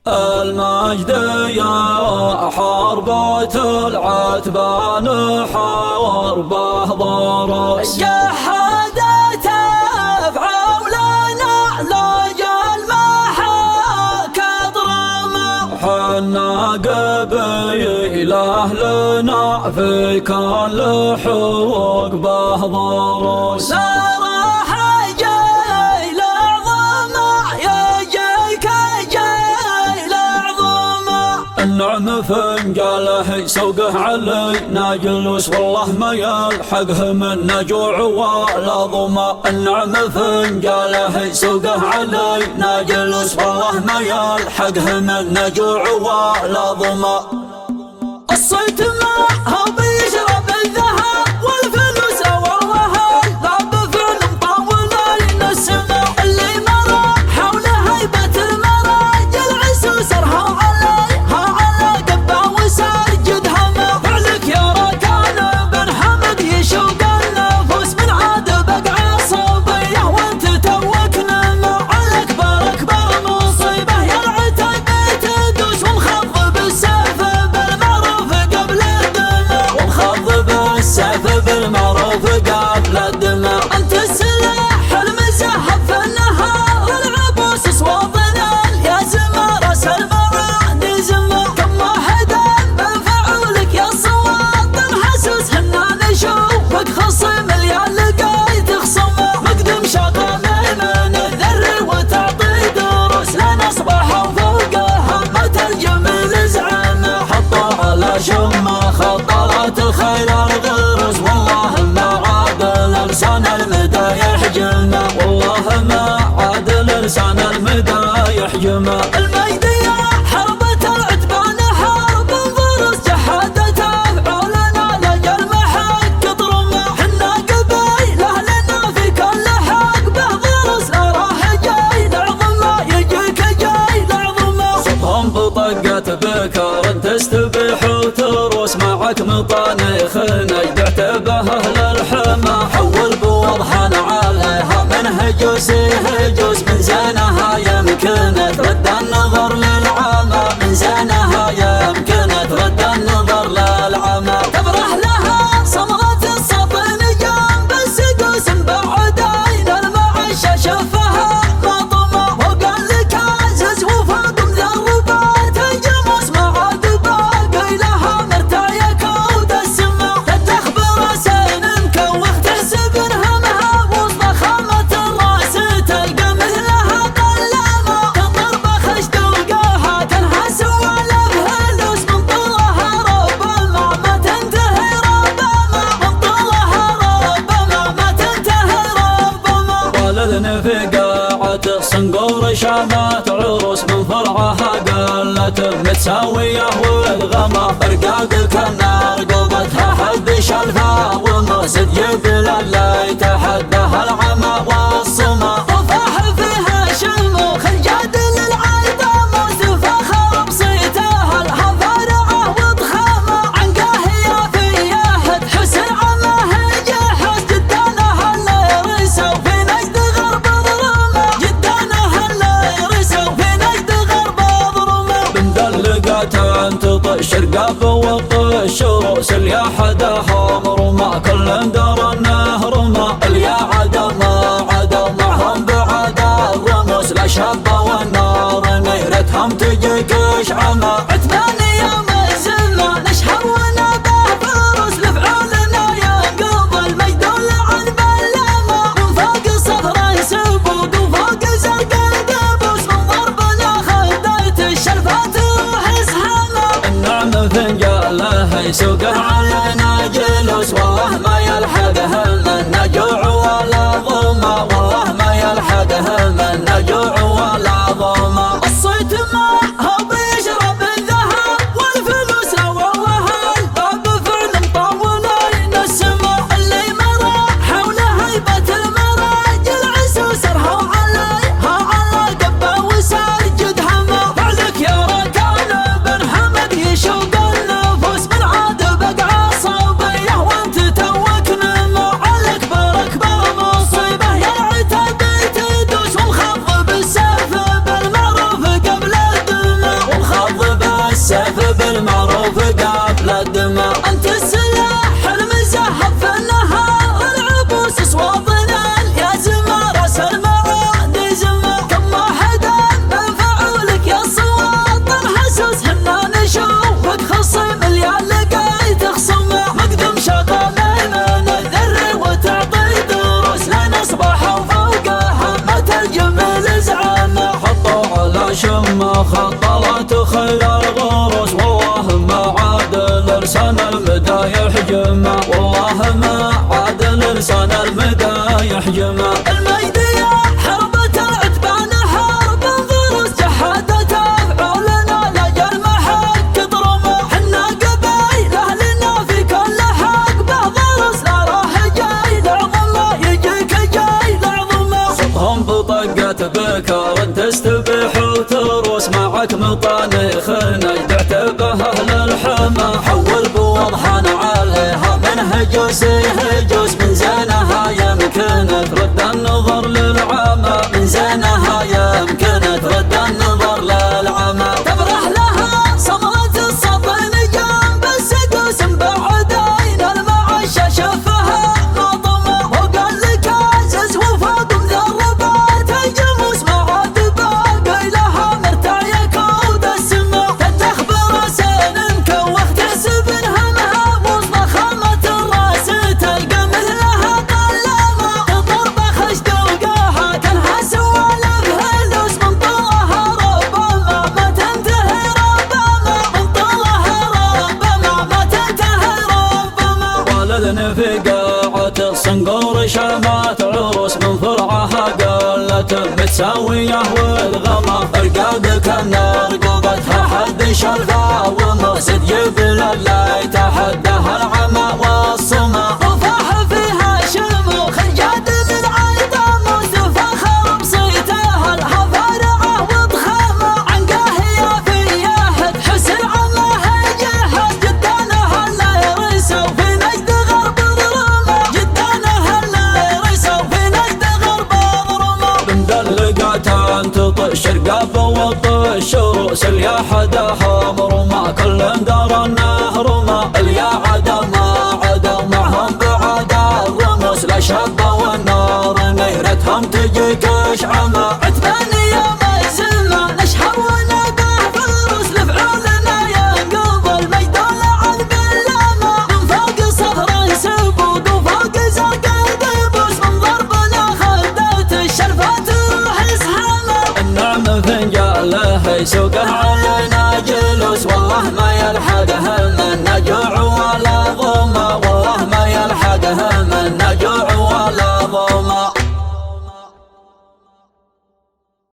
المجد يا حربة العتبان حربه ضرس شهادة أفعالنا لجل محاك ضرما حنا قبيله لنا في كل حوق به ضرس النعم فنجاله سوقه علينا جلوس والله ما يلحقه منا جوع ولا ظما. النعم فنجاله سوقه علينا جلوس والله ما يلحقه منا جوع ولا ظما. الصيت معه بيشرب الذهب والفلوس والله ذاب فعل مطول لنا السماء اللي مرى حول هيبة المراجل عسوس ارها بالمعروف قبل الدماء. انت السلاح المزهب في النهار العبوس اصوات يا زمار المراد زمار كم واحد بفعولك يا صوات محسوس هنا نشوفك خصم اللي لقاي تخصمه مقدم شغال من الذر وتعطي دروس لنا اصبح فوقها ما الجميل زعمه حطوا على شمه خطرات الخير الغرس والله ما عاد لسان المدى يحجمه والله ما عاد لسان المدى يحجمه. المجد يا حربة العتبان حرب ضرس جحدت أفعالنا لجل محك ضرما حنا قبيله لنا في كل حق به ضرس لا راح جاي لعظمه يجيك جاي لعظمه. صوتهم بطقة بكر تستبيح وتروس معك مطانيخ نجدعت به اهل الحما حول بوضحا عليها من هجوس هجوس من زينها يمكن ترد النظر للعمى من زينها يمكن ترد النظر للعمى. تفرح لها صمغة السطن جنب السدوس بعدين المعشة شفها مطمة وقال لك عزز وفاق مذربات الجموس ما عاد باقي لها مرتاية كود السما تخبر سين مكوخ تحسب همها وسط خامة الراس تلقى مثلها قلامة تطر بخش توقاها تنحس ولفها لوس من طولها ربما ما تنتهي ربما من طولها ربما ما تنتهي ربما. والذن في قاعة صنقور شامات عروس من فرعها قلت متساوية والغما رقاق كالنار قلبتها حد شلفا ومرسد جبل اللي تحدها العمى والصما طفح فيها شموخ الجادل العيدة فخر بصيتها لها فارعة وضخامة عن قاهية في ياهد حسن عماه جحس جدانها اللي رسوا في نجد غرب ضرمة جدانها اللي رسوا في نجد غرب ضرمة. بندلقات تطش رقاب وطش روس اليا حدها مرمى كل دار النهر ما اليا عدم عدم معهم بعد الرموس لا شابة والنار نيرتهم تجيك شعمة عتباني يوم الزمة نشهر ونبه فروس لفعولنا ينقض المجد عن بلامة من فوق صخرة سبوق وفوق زرق الدبوس من ضربنا خديت الشلفات وحسهمة. النعم فنجاله سوقه علينا جلوس والله ما يلحقه منا جوع ولا ظما والله ما يلحقه منا جوع ولا ظما. الصيت معه بيشرب الذهب والفلوس والله ذاب فعل مطول لنا السماء اللي مرى حول هيبة المراجل عسوس ارها على قبه وساجد هما فعلك يا ركان بن حمد يشوق النفوس من عاد خطلت خير الغرس، والله ما عاد لسان المدايح جمع، والله ما عاد لسان المدايح جمع. المجد يا حربة العتبان حرب الغرس، جحدت أفعالنا لجل محك تضرمه، حنا قبايل أهلنا في كل حقبة غرس، لا راح جاي لعظمه يجيك جاي لعظمه. صدهم بطقة بكر تستبيح وتروس، معك مطانيخ نجدعت به أهل الحما، حول بوضحان عليها من هجوس هجوس، من زينها يمكن ترد النظر للعمى، من زينها يمكن ترد النظر للعمى. تبرح لها صمرة الصفن جنب السدوس، مبعدين المعشة شفها ناطمة، وقال لك عزز وفوق مذربات الجموس، ما عاد باقي لها مرتايك ود السما. تتخبر سين مكوخ تحسب همها، وسط خامة الراس تلقى مثلها قلامة، تضرب خشد وقاها كانها سوالف هلوس، من طولها ربما ما تنتهي، ربما من طولها ربما ما تنتهي ربما. ولدني في قاعة الصنقور شامات عروس، من فرعها قلت متساوية والغما، ارقاد كان رقبتها حد شرفا، ومرسد جبل لا يتحداها العمى والصما. وفاح فيها شموخ جاد للعيطة، وزفخر بصيتها الهفارعة وضخامة، عنقاه يا فياه تحس العماه جهد، جدانها لا يرسوا في نجد غرب ظلمة، جدانها لا يرسوا في نجد غرب ظلمة. بندلقة تطش رقاب وطش روس، اليا حدا حمر ما كل دار النهر